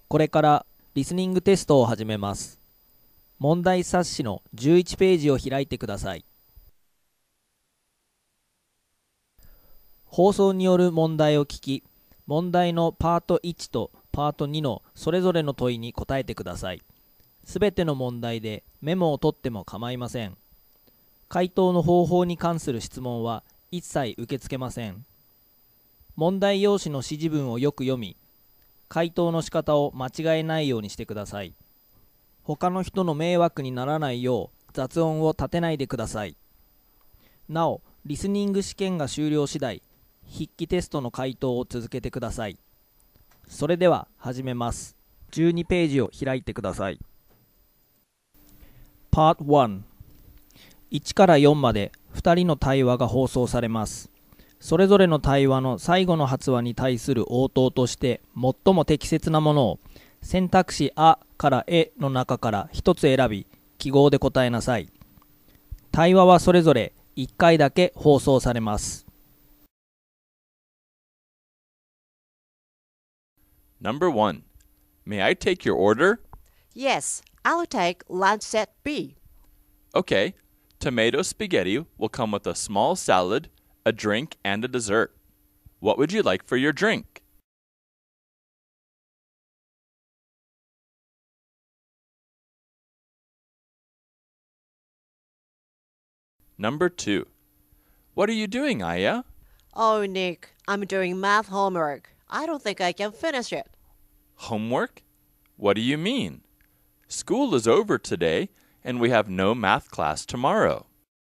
これからリスニングテストを始めます。問題冊子の11ページを開いてください。放送による問題を聞き、問題のパート1とパート2のそれぞれの問いに答えてください。すべての問題でメモを取っても構いません。回答の方法に関する質問は一切受け付けません。問題用紙の指示文をよく読み、回答の仕方を間違えないようにしてください。他の人の迷惑にならないよう雑音を立てないでください。なお、リスニング試験が終了次第、筆記テストの回答を続けてください。それでは始めます。12ページを開いてください。Part 1 1から4まで2人の対話が放送されます。それぞれの対話の最後の発話に対する応答として最も適切なものを選択肢あからえの中から一つ選び記号で答えなさい。対話はそれぞれ1回だけ放送されます。 Number 1. May I take your order? Yes, I'll take lunch set B. Okay. Tomato spaghetti will come with a small salad, a drink, and a dessert. What would you like for your drink? Number 2. What are you doing, Aya? Oh, Nick, I'm doing math homework. I don't think I can finish it. Homework? What do you mean? School is over today, and we have no math class tomorrow.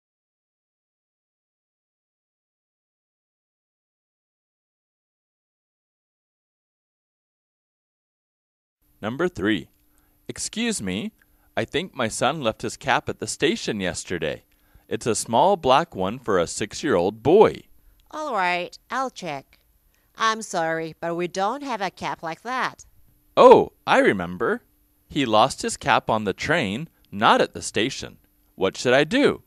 Number 3. Excuse me, I think my son left his cap at the station yesterday. It's a small black one for a 6-year-old boy. All right, I'll check. I'm sorry, but we don't have a cap like that. Oh, I remember. He lost his cap on the train, not at the station. What should I do?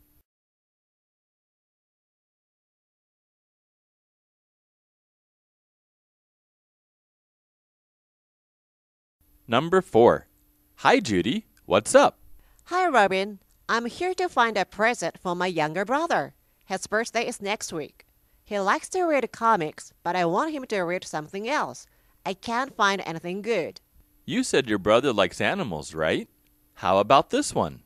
Number 4. Hi, Judy. What's up? Hi, Robin. I'm here to find a present for my younger brother. His birthday is next week. He likes to read comics, but I want him to read something else. I can't find anything good. You said your brother likes animals, right? How about this one?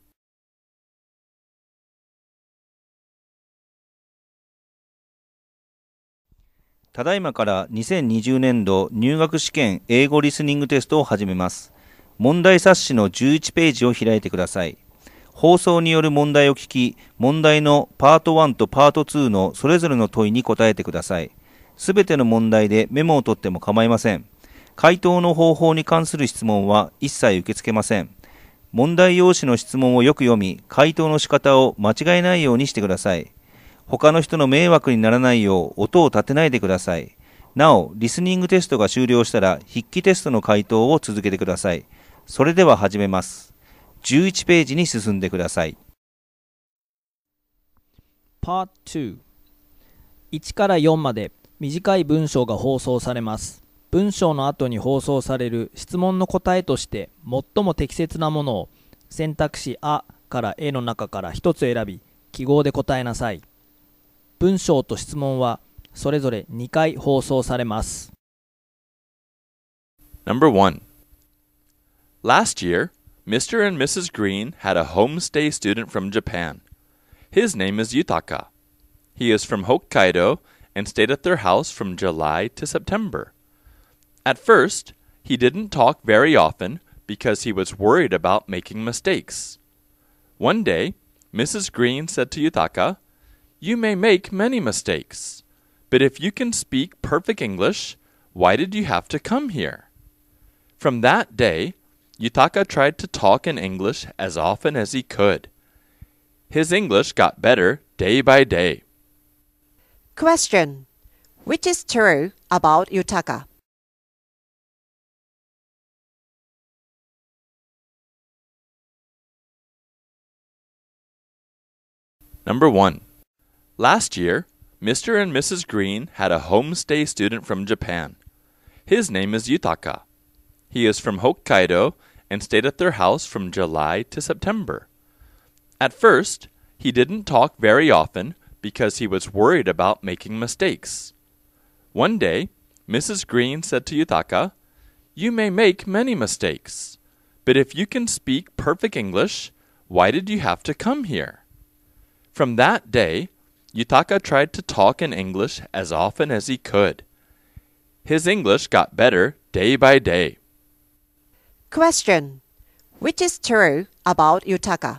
ただいまから2020年度入学試験英語リスニングテストを始めます。問題冊子の11ページを開いてください。放送による問題を聞き、問題のパート1とパート2のそれぞれの問いに答えてください。すべての問題でメモを取っても構いません。回答の方法に関する質問は一切受け付けません。問題用紙の質問をよく読み、回答の仕方を間違えないようにしてください。他の人の迷惑にならないよう音を立てないでください。なお、リスニングテストが終了したら筆記テストの回答を続けてください。それでは始めます。11ページに進んでください。 Part 2 1から4まで短い文章が放送されます。文章の後に放送される質問の答えとして最も適切なものを選択肢あからえの中から一つ選び記号で答えなさい。文章と質問はそれぞれ2回放送されます。 Number 1. Last year, Mr. and Mrs. Green had a homestay student from Japan. His name is Yutaka. He is from Hokkaido and stayed at their house from July to September. At first, he didn't talk very often because he was worried about making mistakes. One day, Mrs. Green said to Yutaka, "You may make many mistakes, but if you can speak perfect English, why did you have to come here?" From that day, Yutaka tried to talk in English as often as he could. His English got better day by day. Question. Which is true about Yutaka? Number 1. Last year, Mr. and Mrs. Green had a homestay student from Japan. His name is Yutaka. He is from Hokkaido and stayed at their house from July to September. At first, he didn't talk very often because he was worried about making mistakes. One day, Mrs. Green said to Yutaka, "You may make many mistakes, but if you can speak perfect English, why did you have to come here?" From that day, Yutaka tried to talk in English as often as he could. His English got better day by day. Question. Which is true about Yutaka?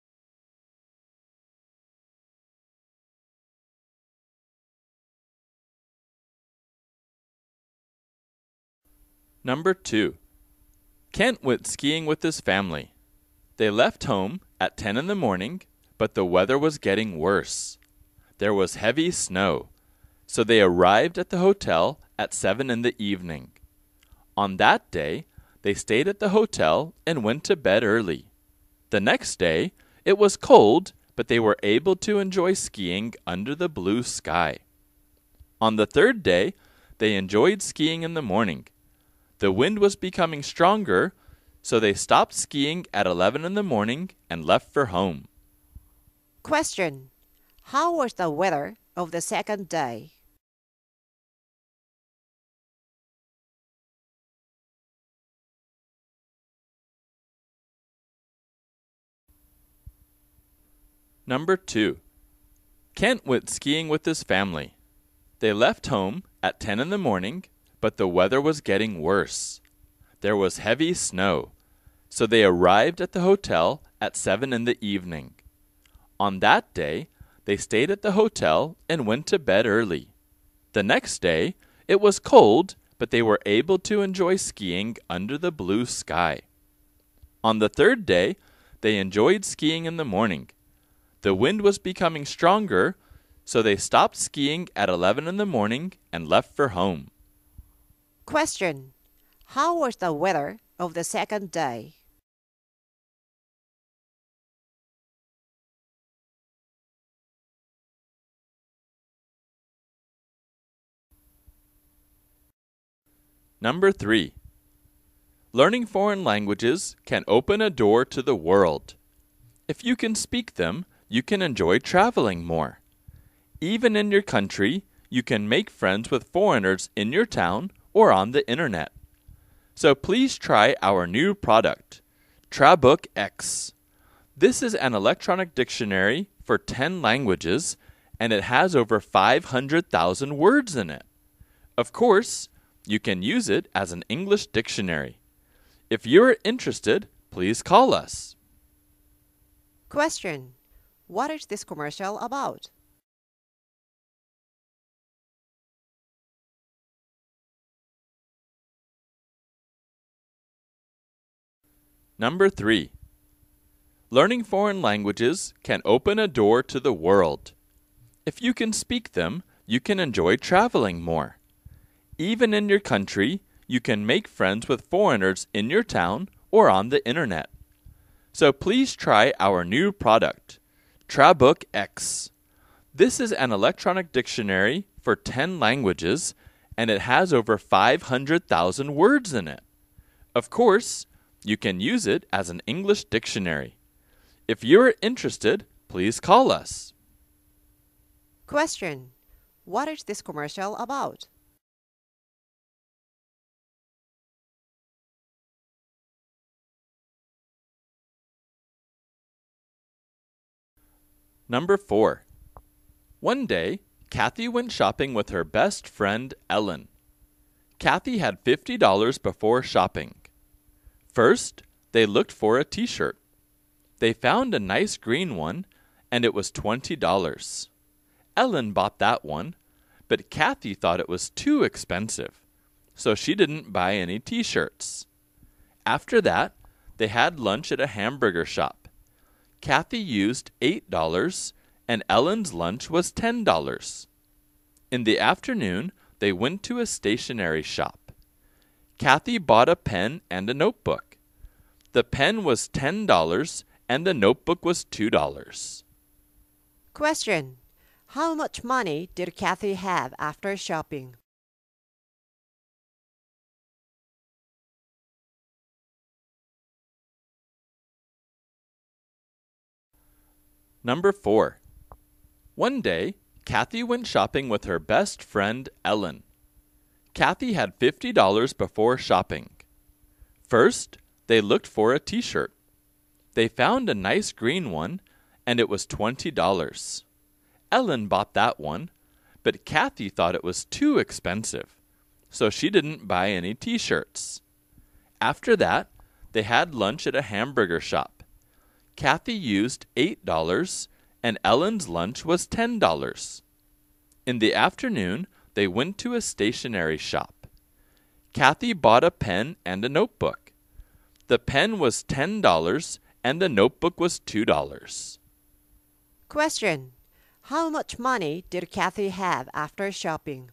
Number 2. Kent went skiing with his family. They left home at 10 in the morning, but the weather was getting worse. There was heavy snow, so they arrived at the hotel at 7 in the evening. On that day, they stayed at the hotel and went to bed early. The next day, it was cold, but they were able to enjoy skiing under the blue sky. On the third day, they enjoyed skiing in the morning. The wind was becoming stronger, so they stopped skiing at 11 in the morning and left for home. Question. How was the weather of the second day? Number 2. Kent went skiing with his family. They left home at 10 in the morning, but the weather was getting worse. There was heavy snow, so they arrived at the hotel at 7 in the evening. On that day, they stayed at the hotel and went to bed early. The next day, it was cold, but they were able to enjoy skiing under the blue sky. On the third day, they enjoyed skiing in the morning. The wind was becoming stronger, so they stopped skiing at 11 in the morning and left for home. Question. How was the weather of the second day? Number 3. Learning foreign languages can open a door to the world. If you can speak them, you can enjoy traveling more. Even in your country, you can make friends with foreigners in your town or on the internet. So please try our new product, Trabook X. This is an electronic dictionary for 10 languages, and it has over 500,000 words in it. Of course, you can use it as an English dictionary. If you're interested, please call us. Question. What is this commercial about? Number 3. Learning foreign languages can open a door to the world. If you can speak them, you can enjoy traveling more. Even in your country, you can make friends with foreigners in your town or on the internet. So please try our new product, Trabook X. This is an electronic dictionary for 10 languages, and it has over 500,000 words in it. Of course, you can use it as an English dictionary. If you're interested, please call us. Question. What is this commercial about? Number 4. One day, Kathy went shopping with her best friend, Ellen. Kathy had $50 before shopping. First, they looked for a t-shirt. They found a nice green one, and it was $20. Ellen bought that one, but Kathy thought it was too expensive, so she didn't buy any t-shirts. After that, they had lunch at a hamburger shop. Kathy used $8, and Ellen's lunch was $10. In the afternoon, they went to a stationery shop. Kathy bought a pen and a notebook. The pen was $10, and the notebook was $2. Question. How much money did Kathy have after shopping? Number 4. One day, Kathy went shopping with her best friend, Ellen. Kathy had $50 before shopping. First, they looked for a t-shirt. They found a nice green one, and it was $20. Ellen bought that one, but Kathy thought it was too expensive, so she didn't buy any t-shirts. After that, they had lunch at a hamburger shop. Kathy used $8, and Ellen's lunch was $10. In the afternoon, they went to a stationery shop. Kathy bought a pen and a notebook. The pen was $10, and the notebook was $2. Question. How much money did Kathy have after shopping?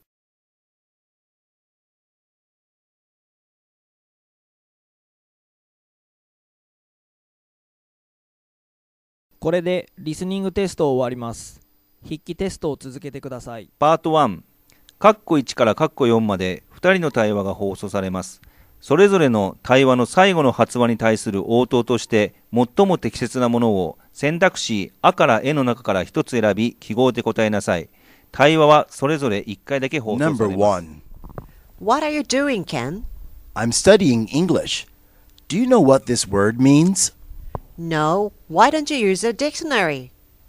これでリスニングテストを終わります。筆記テストを続けてください。 パート1、カッコ1からカッコ4まで2人の対話が放送されます。それぞれの対話の最後の発話に対する応答として最も適切なものを選択肢あからえの中から一つ選び記号で答えなさい。対話はそれぞれ1回だけ放送されます。 Number 1. What are you doing, Ken? I'm studying English. Do you know what this word means? No. Why don't you use a dictionary?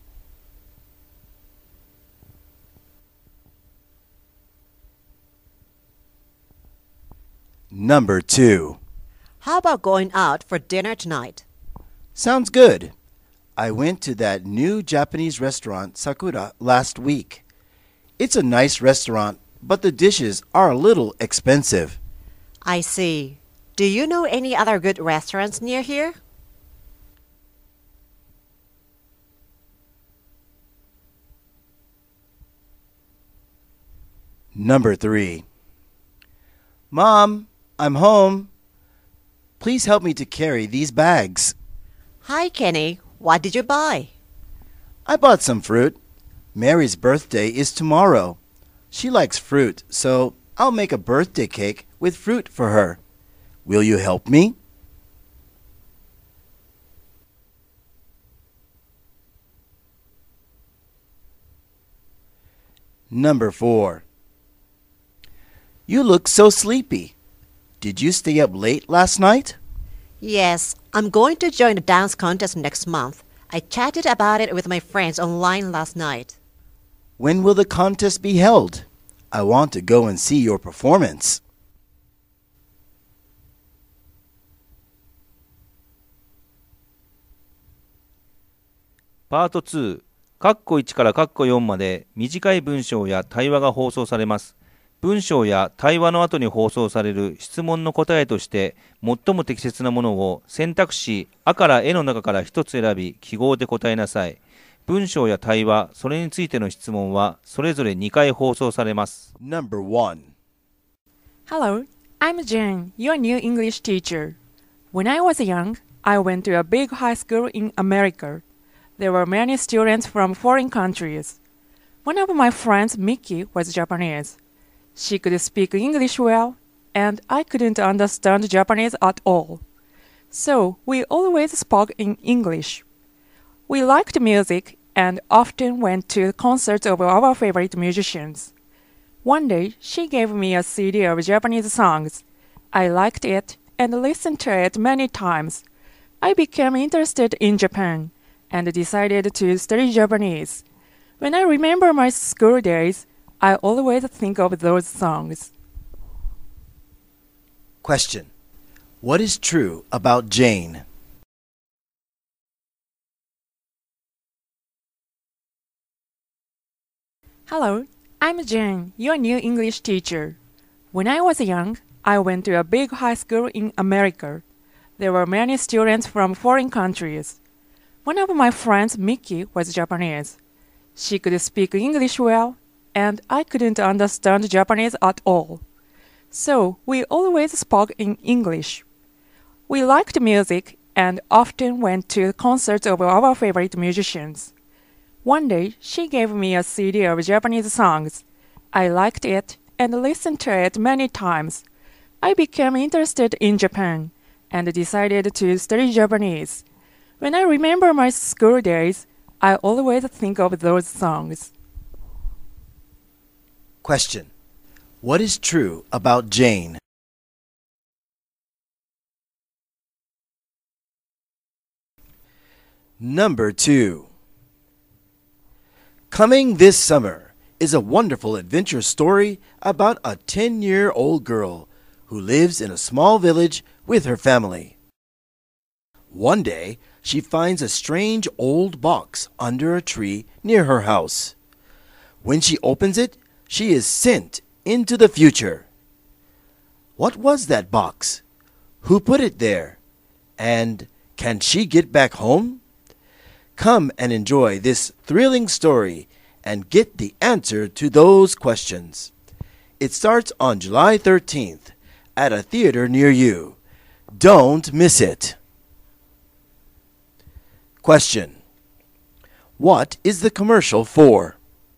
Number 2. How about going out for dinner tonight? Sounds good. I went to that new Japanese restaurant, Sakura, last week. It's a nice restaurant, but the dishes are a little expensive. I see. Do you know any other good restaurants near here? Number 3. Mom, I'm home. Please help me to carry these bags. Hi, Kenny. What did you buy? I bought some fruit. Mary's birthday is tomorrow. She likes fruit, so I'll make a birthday cake with fruit for her. Will you help me? Number 4. You look so sleepy. Did you stay up late last night? Yes, I'm going to join the dance contest next month. I chatted about it with my friends online last night. When will the contest be held? I want to go and see your performance. パート2、カッコ1からカッコ4まで短い文章や対話が放送されます。文章や対話の後に放送される質問の答えとして最も適切なものを選択肢あからえの中から一つ選び記号で答えなさい。文章や対話、それについての質問はそれぞれ2回放送されます。 Number 1. Hello, I'm Jane, your new English teacher. When I was young, I went to a big high school in America. There were many students from foreign countries. One of my friends, Mickey, was Japanese.She could speak English well, and I couldn't understand Japanese at all. So we always spoke in English. We liked music and often went to concerts of our favorite musicians. One day, she gave me a CD of Japanese songs. I liked it and listened to it many times. I became interested in Japan and decided to study Japanese. When I remember my school days,I always think of those songs. Question. What is true about Jane? Hello, I'm Jane, your new English teacher. When I was young, I went to a big high school in America. There were many students from foreign countries. One of my friends, Mickey, was Japanese. She could speak English well,and I couldn't understand Japanese at all. So we always spoke in English. We liked music and often went to concerts of our favorite musicians. One day, she gave me a CD of Japanese songs. I liked it and listened to it many times. I became interested in Japan and decided to study Japanese. When I remember my school days, I always think of those songs. Question. What is true about Jane? Number 2. Coming this summer is a wonderful adventure story about a 10-year-old girl who lives in a small village with her family. One day, she finds a strange old box under a tree near her house. When she opens it, she is sent into the future. What was that box? Who put it there? And can she get back home? Come and enjoy this thrilling story and get the answer to those questions. It starts on July 13th at a theater near you. Don't miss it. Question. What is the commercial for?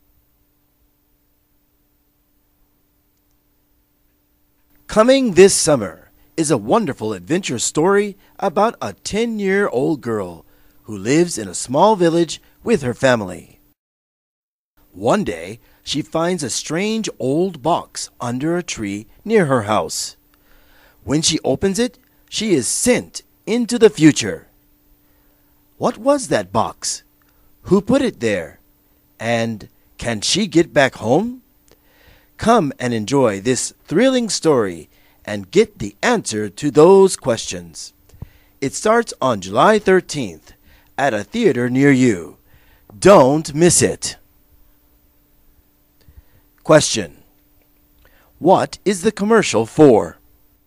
Coming this summer is a wonderful adventure story about a 10-year-old girl who lives in a small village with her family. One day, she finds a strange old box under a tree near her house. When she opens it, she is sent into the future. What was that box? Who put it there? And can she get back home? Come and enjoy this thrilling story and get the answer to those questions. It starts on July 13th at a theater near you. Don't miss it. Question. What is the commercial for?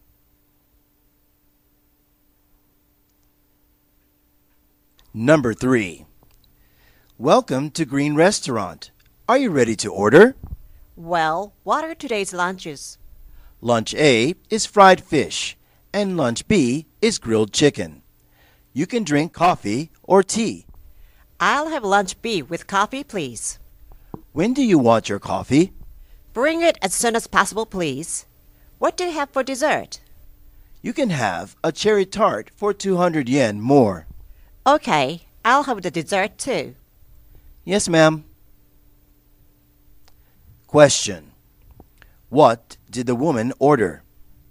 Number 3. Welcome to Green Restaurant. Are you ready to order? Well, what are today's lunches? Lunch A is fried fish, and lunch B is grilled chicken. You can drink coffee or tea. I'll have lunch B with coffee, please. When do you want your coffee? Bring it as soon as possible, please. What do you have for dessert? You can have a cherry tart for 200 yen more. Okay, I'll have the dessert too. Yes, ma'am. Question. What did the woman order?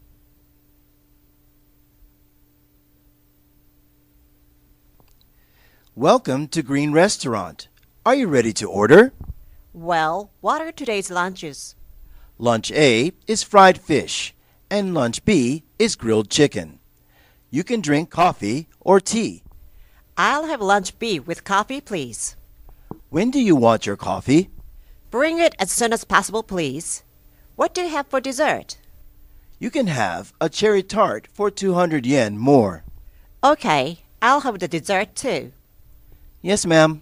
Welcome to Green Restaurant. Are you ready to order? Well, what are today's lunches? Lunch A is fried fish, and lunch B is grilled chicken. You can drink coffee or tea. I'll have lunch B with coffee, please. When do you want your coffee? Bring it as soon as possible, please. What do you have for dessert? You can have a cherry tart for 200 yen more. Okay, I'll have the dessert too. Yes, ma'am.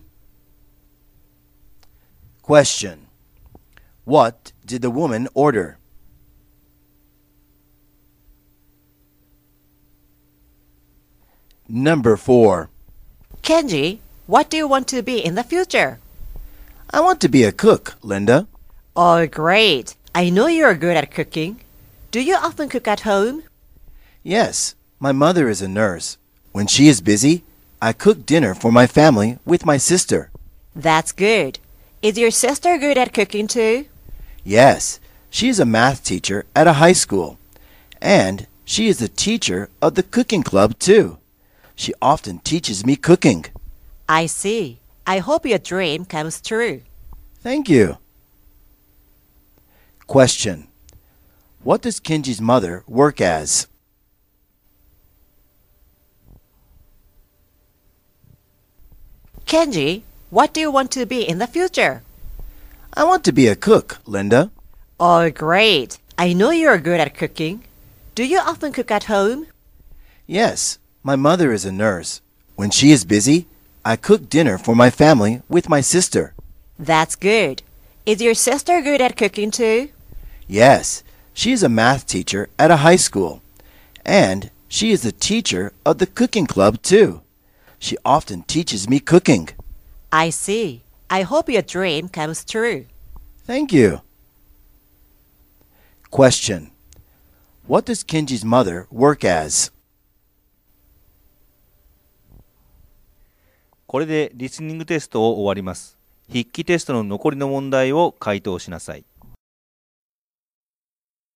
Question. What did the woman order? Number 4. Kenji, what do you want to be in the future? I want to be a cook, Linda. Oh, great. I know you're good at cooking. Do you often cook at home? Yes, my mother is a nurse. When she is busy, I cook dinner for my family with my sister. That's good. Is your sister good at cooking too? Yes, she is a math teacher at a high school. And she is the teacher of the cooking club too. She often teaches me cooking. I see. I hope your dream comes true. Thank you. Question. What does Kenji's mother work as? Kenji, what do you want to be in the future? I want to be a cook, Linda. Oh, great. I know you're good at cooking. Do you often cook at home? Yes, my mother is a nurse. When she is busy, I cook dinner for my family with my sister. That's good. Is your sister good at cooking too? Yes, she is a math teacher at a high school. And she is the teacher of the cooking club too. She often teaches me cooking. I see. I hope your dream comes true. Thank you. Question. What does Kenji's mother work as? これでリスニングテストを終わります。筆記テストの残りの問題を回答しなさい。